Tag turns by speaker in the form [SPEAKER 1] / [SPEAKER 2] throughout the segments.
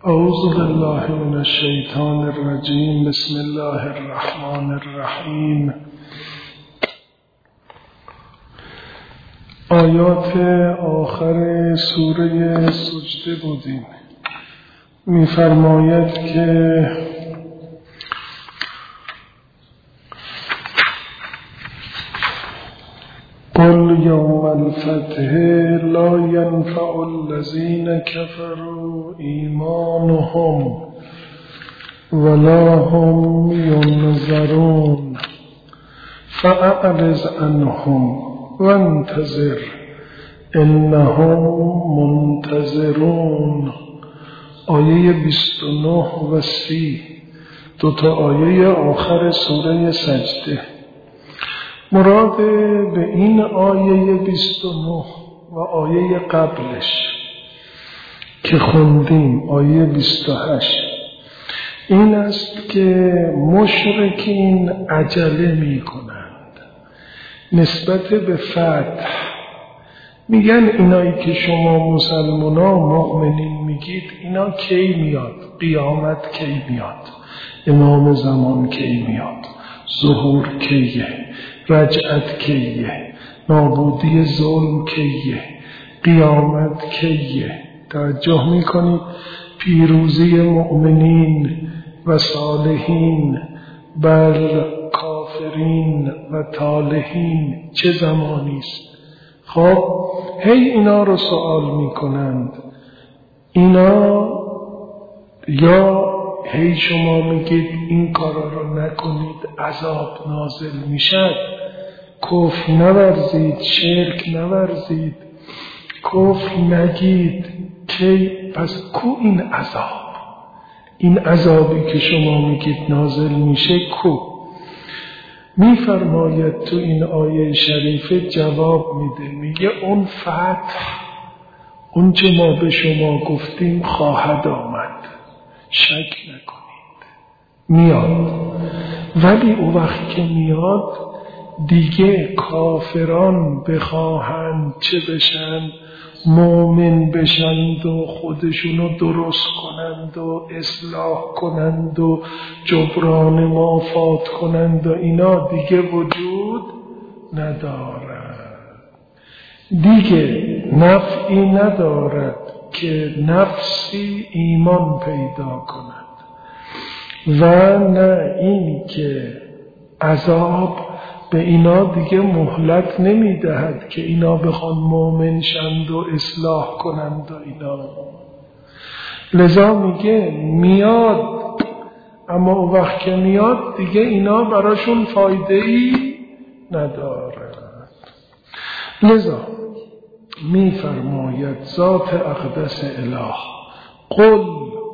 [SPEAKER 1] اعوذ بالله من الشیطان الرجیم. بسم الله الرحمن الرحیم. آیات آخر سوره سجده بودیم. می‌فرماید که قل یوم الفتح لا ینفع الذین کفروا ایمانهم ولا هم ینظرون فاعرض عنهم وانتظر انهم منتظرون. آیه 29 و 30، دوتا آیه آخر سوره سجده. مراد به این آیه 29 و آیه قبلش که خوندیم، آیه 28، این است که مشرکین عجله می کنند نسبت به فتح. میگن اینایی که شما مسلمانان مؤمنین میگید اینا کی میاد؟ قیامت کی میاد؟ امام زمان کی میاد؟ ظهور کیه؟ رجعت کیه؟ نابودی ظلم کیه؟ قیامت کیه؟ توجه میکنید پیروزی مؤمنین و صالحین بر کافرین و طالحین چه زمانی است؟ خب هی اینا رو سوال میکنند. اینا یا هی شما میگید این کارا رو نکنید عذاب نازل میشد، کفر نورزید، شرک نورزید، کفر نگید که پس کو این عذاب؟ این عذابی که شما میگید نازل میشه کو؟ میفرماید تو این آیه شریفه جواب میده، میگه اون فتح، اون چه ما به شما گفتیم خواهد آمد، شک نکنید میاد. ولی اون وقت که میاد دیگه کافران بخواهند چه بشن؟ مؤمن بشند و خودشونو درست کنند و اصلاح کنند و جبران مافات کنند و اینا دیگه وجود ندارد. دیگه نفعی ندارد که نفسی ایمان پیدا کند و نه این که عذاب به اینا دیگه مهلت نمیدهد که اینا بخوان مؤمن شند و اصلاح کنند و اینا. لذا میگه میاد، اما اون وقت که میاد دیگه اینا براشون فایده ای ندارد. لذا میفرماید ذات اقدس اله قل،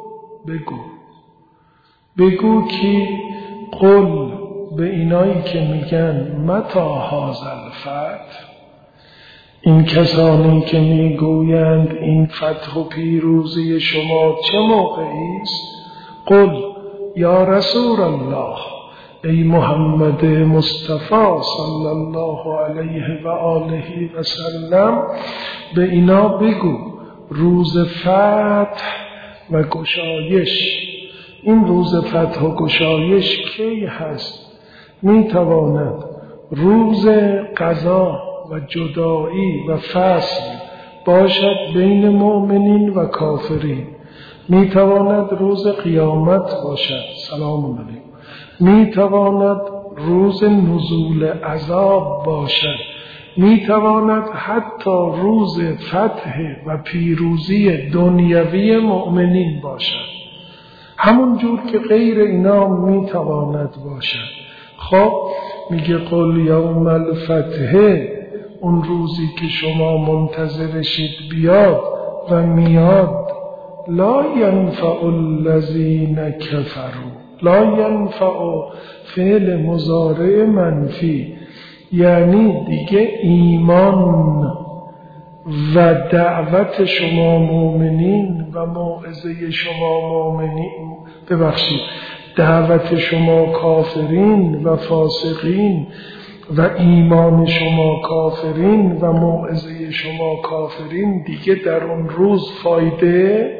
[SPEAKER 1] بگو که قل به اینایی که میگن متا هذا الفتح، این کسانی که میگویند این فتح و پیروزی شما چه موقعی است؟ قل یا رسول الله، ای محمد مصطفی صلی الله علیه و آله و سلم، به اینا بگو روز فتح و گشایش. این روز فتح و گشایش کی هست؟ میتواند روز قضا و جدایی و فصل باشد بین مؤمنین و کافرین، میتواند روز قیامت باشد، سلام علیکم، میتواند روز نزول عذاب باشد، میتواند حتی روز فتح و پیروزی دنیوی مؤمنین باشد، همون جور که غیر اینا میتواند باشد. خب میگه قل یوم الفتح، اون روزی که شما منتظرشید بیاد و میاد. لا ینفع الذین کفروا، لا ینفع فعل مضارع منفی، یعنی دیگه ایمان و دعوت شما مؤمنین و موعظه شما مؤمنین، دعوت شما کافرین و فاسقین و ایمان شما کافرین و موعظه شما کافرین دیگه در اون روز فایده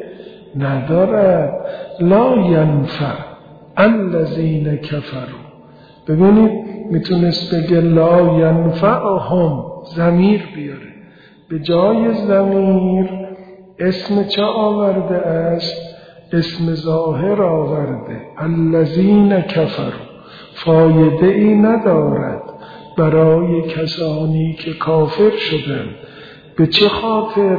[SPEAKER 1] ندارد. لا ینفع الذین کفروا. ببینید میتونست بگه لا ینفعهم، ضمیر بیاره، به جای ضمیر اسم چه آورده است؟ اسم ظاهر آورده. الذین کفروا، فایده ای ندارد برای کسانی که کافر شدند. به چه خاطر؟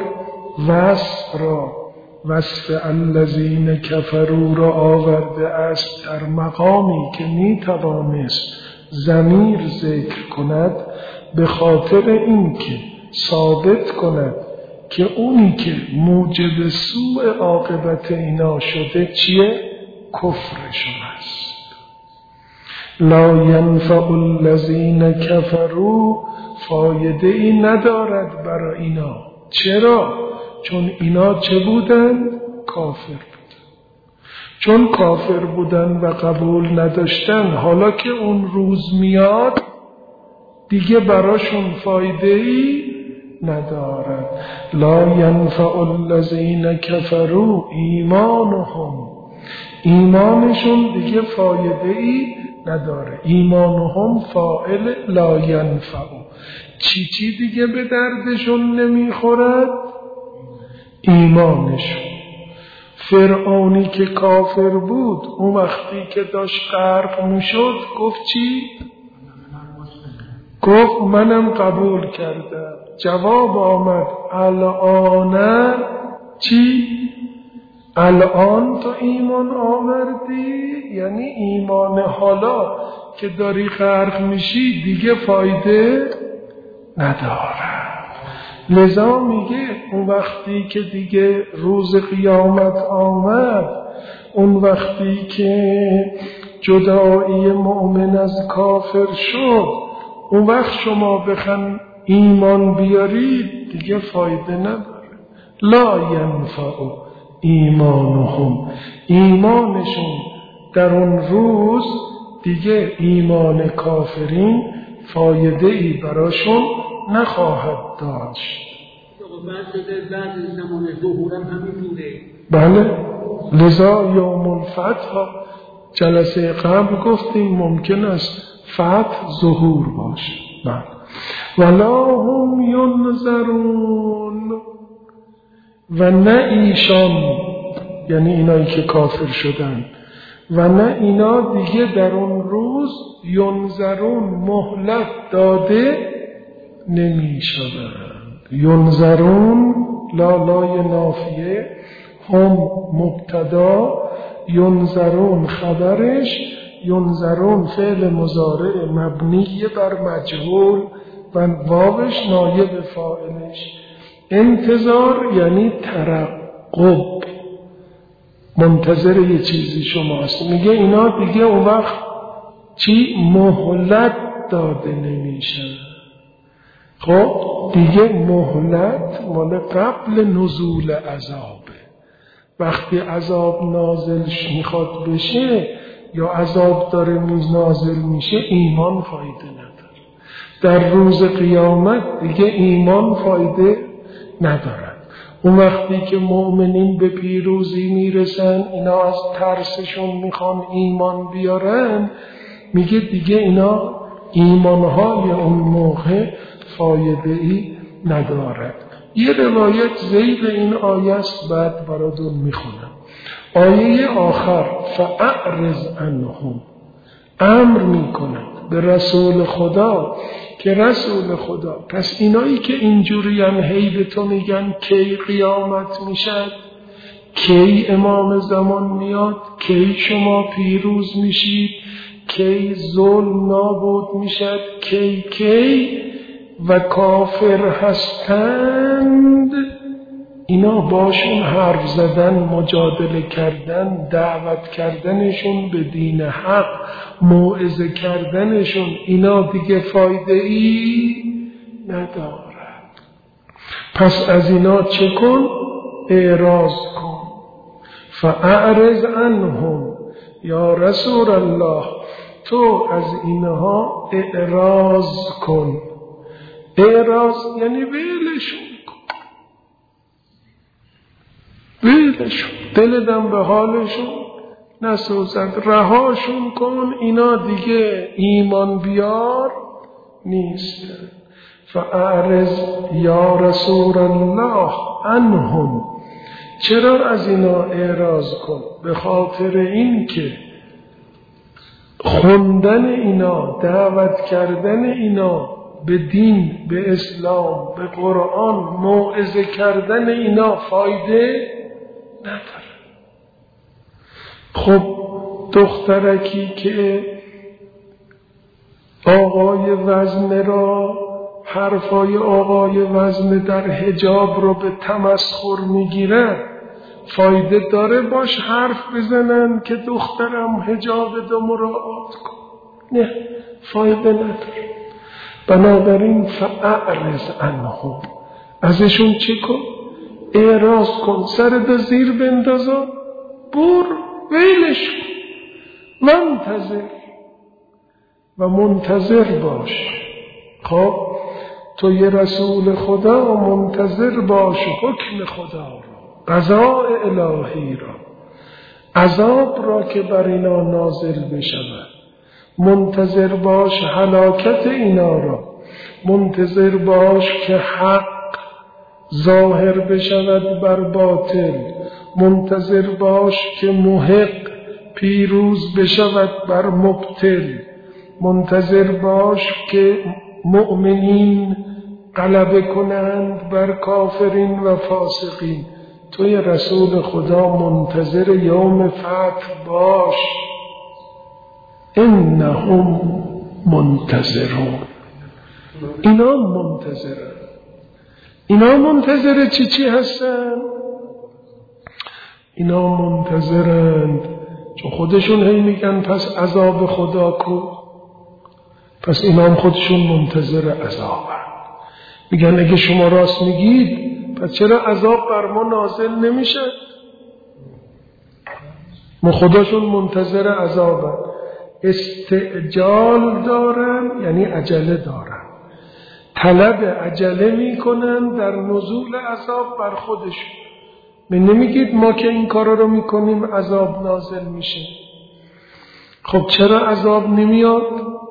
[SPEAKER 1] وصف الذین کفروا را آورده است در مقامی که میتوانست ضمیر ذکر کند، به خاطر اینکه ثابت کند که اونی که موجب سوء عاقبت اینا شده چیه؟ کفرشون است. لا ینفع الذین کفروا، فایده ای ندارد برای اینا. چرا؟ چون اینا چه بودن؟ کافر بودن. چون کافر بودن و قبول نداشتن، حالا که اون روز میاد دیگه براشون فایده ای ندارد. لا ینفع الذین کفروا ایمانهم، ایمانشون دیگه فایده ای نداره. ایمانهم فاعل لا ینفع، چی دیگه به دردشون نمیخورد؟ ایمانشون. فرعونی که کافر بود اون وقتی که داشت غرق میشد گفت چی؟ گفت منم قبول کردم. جواب آمد الان چی؟ الان تو ایمان آوردی؟ یعنی ایمان حالا که داری غرق میشی دیگه فایده نداره. لذا میگه اون وقتی که دیگه روز قیامت آمد، اون وقتی که جدایی مؤمن از کافر شد، اون وقت شما بخن ایمان بیارید دیگه فایده نداره. لا ینفع ایمانهم، ایمانشون در اون روز دیگه ایمان کافرین فایده ای براشون نخواهد داشت.
[SPEAKER 2] بعد زمان ظهورم همین بوده.
[SPEAKER 1] بله، لذا یوم الفتح جلسه قبل گفتیم ممکن است فتح ظهور باشه. بله. ولا هم ینظرون، و نه ایشان، یعنی اینایی که کافر شدن، و نه اینا دیگه در اون روز ینظرون مهلت داده نمی شوند. ینظرون لالای نافیه، هم مبتدا، ینظرون خبرش، ینظرون فعل مضارع مبنی بر مجهول و واوش نایب فاعلش. انتظار یعنی ترقب، منتظر یه چیزی شماست. میگه اینا دیگه اون وقت چی؟ مهلت داده نمیشن. خب دیگه مهلت مال قبل نزول عذابه. وقتی عذاب نازل میخواد بشه یا عذاب داره نازل میشه، ایمان فایده نداره. در روز قیامت دیگه ایمان فایده ندارد. اون وقتی که مؤمنین به پیروزی میرسن، اینا از ترسشون میخوان ایمان بیارن، میگه دیگه اینا ایمانهای اون موقع فایده ای ندارد. یه روایت ذیل این آیه است، بعد براتون میخونم. آیه آخر فاعرض عنهم، امر میکند به رسول خدا که رسول خدا، پس اینایی که اینجوری هم هی به تو میگن کی قیامت میشد، کی امام زمان میاد، کی شما پیروز میشید، کی ظلم نابود میشد، کی و کافر هستند، اینا باشون حرف زدن، مجادله کردن، دعوت کردنشون به دین حق، موعظه کردنشون، اینا دیگه فایده ای ندارد. پس از اینا چه کن؟ اعراض کن. فاعرض عنهم، یا رسول الله تو از اینها اعراض کن. اعراض یعنی ولشون کن. ولشون، دلدم به حالشون نسوزد، رهاشون کن، اینا دیگه ایمان بیار نیستن. فاعرض یا رسول الله عنهم، چرا از اینا اعراض کن؟ به خاطر این که خوندن اینا، دعوت کردن اینا به دین، به اسلام، به قرآن، موعظه کردن اینا فایده نداره. خب دخترکی که آقای وزنه را، حرفای آقای وزنه در حجاب رو به تمسخر میگیرن، فایده داره باش حرف بزنن که دخترم حجاب دو مراعات کن؟ نه، فایده نداره. بنابراین فاعرض عنهم، ازشون چی کن؟ اعراض کن، سرت زیر بندازا، ویلش کن، منتظر و منتظر باش. خب تو یه رسول خدا، منتظر باش حکم خدا را، قضاء الهی را، عذاب را که بر اینا نازل بشود. منتظر باش هلاکت اینا را، منتظر باش که حق ظاهر بشود بر باطل، منتظر باش که محق پیروز بشود بر مبطل، منتظر باش که مؤمنین غلبه کنند بر کافرین و فاسقین. توی رسول خدا منتظر یوم فتح باش. انهم منتظرون، اینا منتظرن. اینا منتظر چی هستن؟ اینا منتظرند چون خودشون هی میگن پس عذاب خدا کو، پس اینا هم خودشون منتظر عذابن. میگن اگه شما راست میگید پس چرا عذاب بر ما نازل نمیشه؟ ما خودشون منتظر عذابن. استعجال دارن یعنی عجله دارن، طلب عجله میکنن در نزول عذاب بر خودشون. من نمیگید ما که این کارا رو میکنیم عذاب نازل میشه؟ خب چرا عذاب نمیاد؟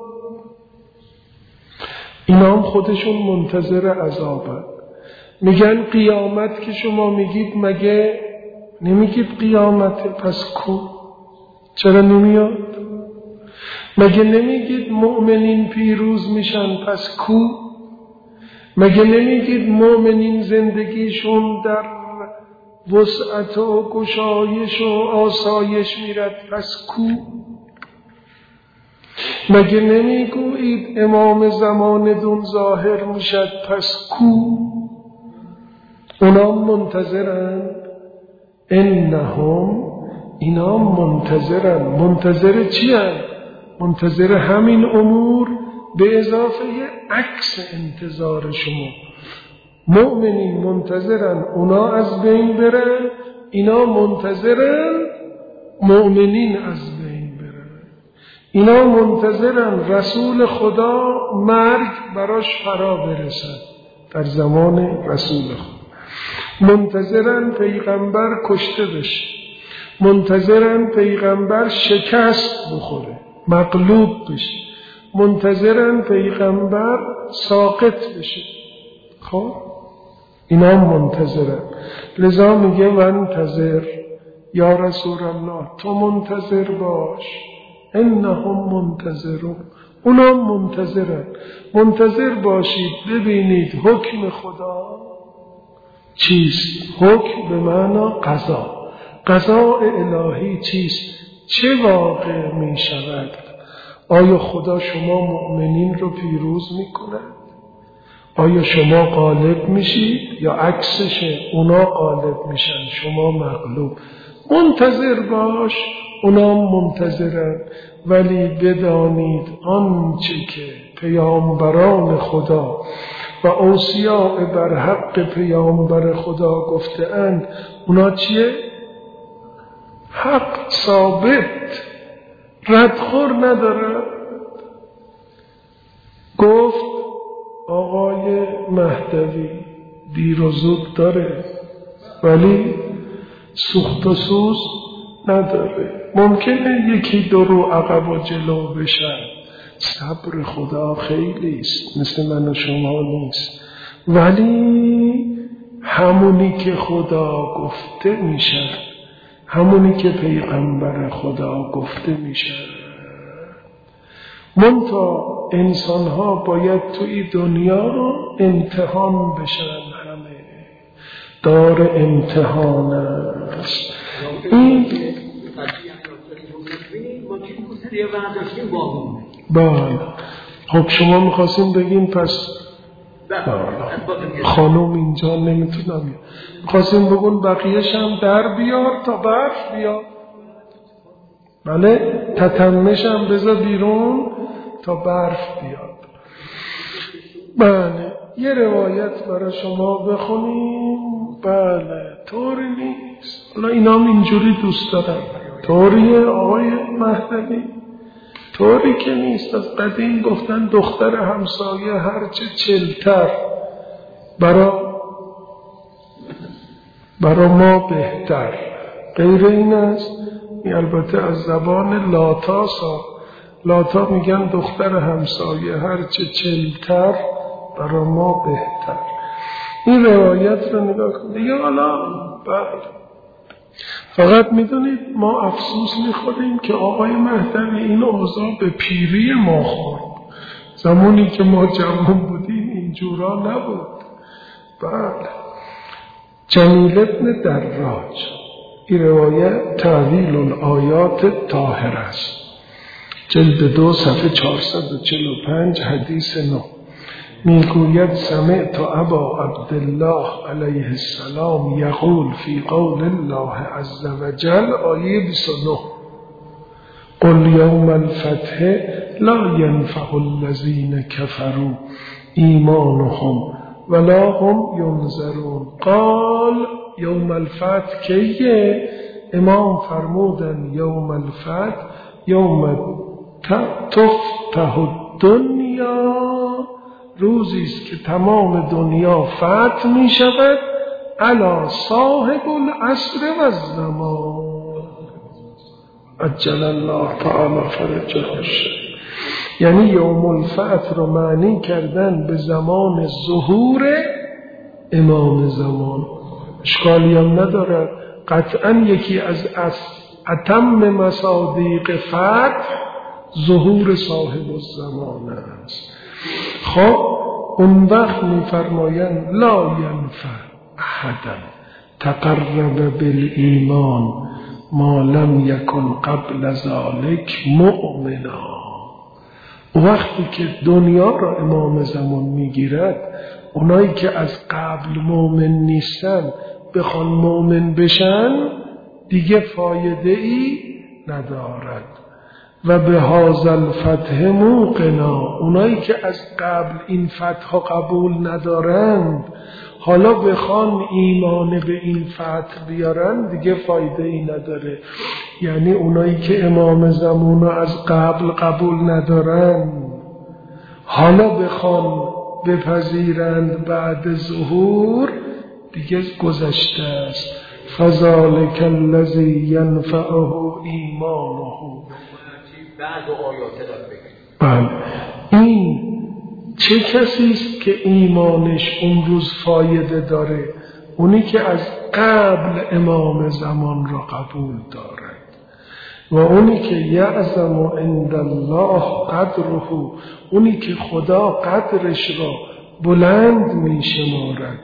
[SPEAKER 1] اینا هم خودشون منتظر عذابن. میگن قیامت که شما میگید، مگه نمیگید قیامت؟ پس کو؟ چرا نمیاد؟ مگه نمیگید مؤمنین پیروز میشن؟ پس کو؟ مگه نمیگید مؤمنین زندگیشون در وسعت و گشایش و آسایش میرد؟ پس کو؟ مگه نمیگویید امام زمان دون ظاهر میشد؟ پس کو؟ اونا منتظرن. انهم، اینا منتظرن. منتظر چی هست؟ منتظر همین امور به اضافه عکس انتظار شما. مؤمنین منتظرن اونا از بین برن، اینا منتظرن مؤمنین از بین برن. اینا منتظرن رسول خدا مرگ براش فرا برسد در زمان رسول خدا، منتظرن پیغمبر کشته بشه، منتظرن پیغمبر شکست بخوره، مغلوب بشه، منتظرن پیغمبر ساقط بشه. خب اینا منتظرن. لذا میگه منتظر یا رسول الله، تو منتظر باش. انهم منتظرون، اونا منتظرن. منتظر باشید ببینید حکم خدا چیست. حکم به معنی قضا، قضاء الهی چیست، چه واقع می شود. آیا خدا شما مؤمنین رو پیروز می کند؟ آیا شما غالب میشید یا عکسشه؟ اونا غالب میشن شما مغلوب. منتظر باش، اونا منتظرن. ولی بدانید آنچه که پیامبران خدا و اوصیاء بر حق پیامبر خدا گفته‌اند اونا چیه؟ حق ثابت، ردخور نداره. گفت آقای مهدوی دیر و زود داره، ولی سوخت و سوز نداره. ممکنه یکی دو رو عقب و جلو بشن، صبر خدا خیلی است، مثل من و شما نیست، ولی همونی که خدا گفته میشه، همونی که پیغمبر خدا گفته میشه. منتها انسان ها باید توی دنیا رو امتحان بشن، همه دار امتحان است. این بله. خب شما میخواستیم بگیم پس خانوم اینجا نمیتونم، میخواستیم بگون بقیهش هم در بیار تا برف بیاد. بله، تتمش هم بذار بیرون تا برف بیاد. بله، یه روایت برای شما بخونیم. بله، طوری نیست، حالا اینا هم اینجوری دوست دارن. طوریه آقای مهدوی؟ طوری که نیست. از قدیم گفتن دختر همسایه هرچه چلتر برا ما بهتر. غیر این است. البته از زبان لاتا میگن دختر همسایه هرچه چلتر برا ما بهتر. این روایت رو نگاه کنید دیگه. حالا فقط میدونید ما افسوس میخوریم که آقای مهدوی این اوضاع به پیری ما خورد. زمانی که ما جوان بودیم اینجورا نبود. بله. جمیل ابن دراج، این روایت تعویل الآیات طاهر است، جلد 2 صفحه 445 حدیث 9. میگوید سمعت ابا عبدالله علیه السلام یقول فی قول الله عز وجل، آیه 29: قل یوم الفتح لا ینفع الذین کفروا ایمانهم ولا هم ینظرون. قال یوم الفتح کیه؟ امام فرمودن یوم الفتح یوم تفتح الدنیا، روزی است که تمام دنیا فتح می شود علی صاحب العصر و الزمان عجل الله تعالی فرجه. یعنی یوم الفتح رو معنی کردن به زمان ظهور امام زمان. اشکالی هم ندارد، قطعا یکی از اتم مصادیق فتح ظهور صاحب الزمان است. خب اون وقت میفرمایند لا ینفع احدا تقرب بالایمان ما لم یکن قبل ذلك مؤمنا. وقتی که دنیا را امام زمان میگیرد، اونایی که از قبل مؤمن نیستن بخوان مؤمن بشن دیگه فایده ای ندارد. و به هذا الفتح موقنا، اونایی که از قبل این فتح قبول ندارند حالا بخوان ایمان به این فتح بیارن دیگه فایده ای نداره. یعنی اونایی که امام زمان از قبل قبول ندارن حالا بخوان بپذیرند بعد ظهور دیگه گذشته است. فذلک الذی ینفعه ایمانه.
[SPEAKER 2] بعد آیات را بگید.
[SPEAKER 1] این چه کسی است که ایمانش اون روز فایده داره؟ اونی که از قبل امام زمان را قبول دارد و اونی که یعظم عند الله قدره، اونی که خدا قدرش را بلند می شمارد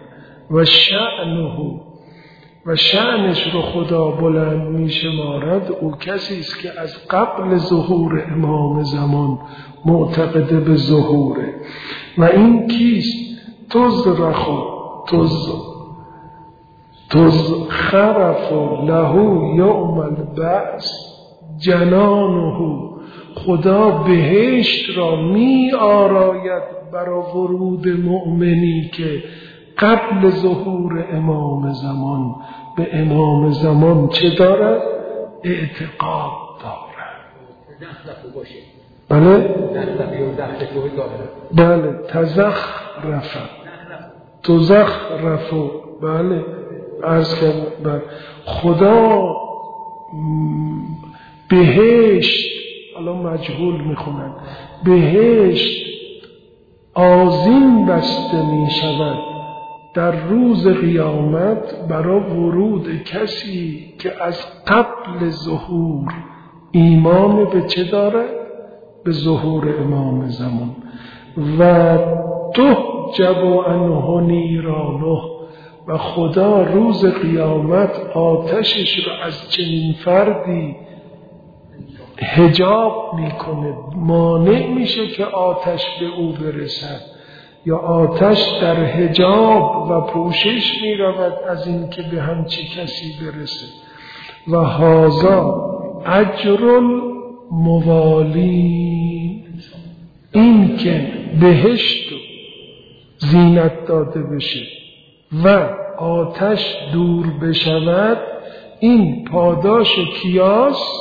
[SPEAKER 1] و شأنش رو خدا بلند می شمارد، او کسی است که از قبل ظهور امام زمان معتقد به ظهوره. و این کیست؟ تزخرف له یوم البعث جنانه. خدا بهشت را می آراید برای ورود مؤمنی که قبل ظهور امام زمان به امام زمان چه دارد؟ اعتقاد دارد. بله؟ بله، تزخرف. بله، عرض کردم خدا بهشت، حالا مجهول میخونن، بهشت آذین بسته میشود در روز قیامت برای ورود کسی که از قبل ظهور ایمان به چه دارد؟ به ظهور امام زمان. و تحجب عنه نیرانه، و خدا روز قیامت آتشش رو از چنین فردی حجاب میکنه، مانع میشه که آتش به او برسد، یا آتش در حجاب و پوشش میرود از این که به همچی کسی برسه. و هذا اجر الموالین، این که بهشت زینت داده بشه و آتش دور بشود، این پاداش کیاست؟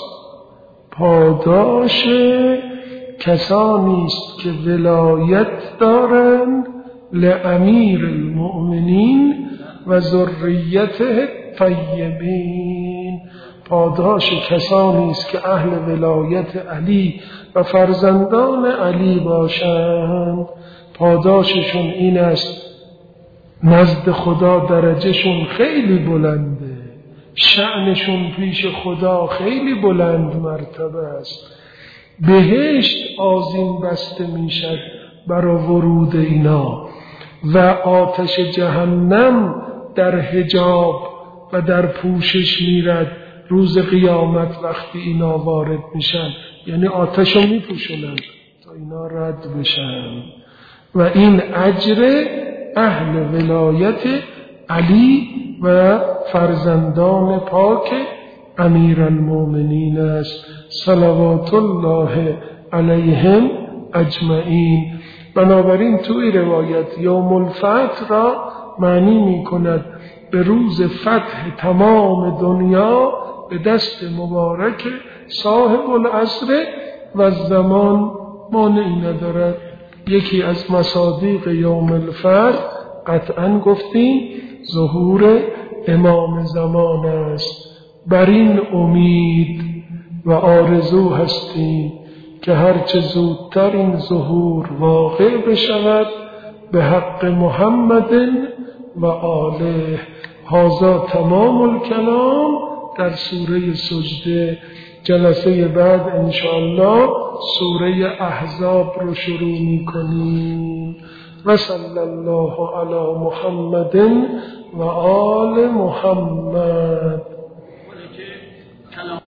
[SPEAKER 1] پاداش کسانی است که ولایت دارند لامیر المؤمنین و ذریته طیبین. پاداش کسانی است که اهل ولایت علی و فرزندان علی باشند. پاداششون این است نزد خدا درجهشون خیلی بلنده، شأنشون پیش خدا خیلی بلند مرتبه است. بهشت آذین بسته میشد برای ورود اینا و آتش جهنم در حجاب و در پوشش میرد روز قیامت وقتی اینا وارد میشن، یعنی آتش رو میپوشونن تا اینا رد بشن. و این اجر اهل ولایت علی و فرزندان پاک امیرالمؤمنین است صلوات الله علیهم اجمعین. بنابراین توی روایت یوم الفتح را معنی می کند به روز فتح تمام دنیا به دست مبارک صاحب العصر و زمان مانعی ندارد. یکی از مصادیق یوم الفتح قطعا گفتیم ظهور امام زمان است. بر این امید و آرزو هستیم که هرچه زودتر این ظهور واقع بشود به حق محمد و آله. هذا تمام الکلام در سوره سجده. جلسه بعد انشاءالله سوره احزاب رو شروع میکنیم. و صلی الله علی محمد و آل محمد.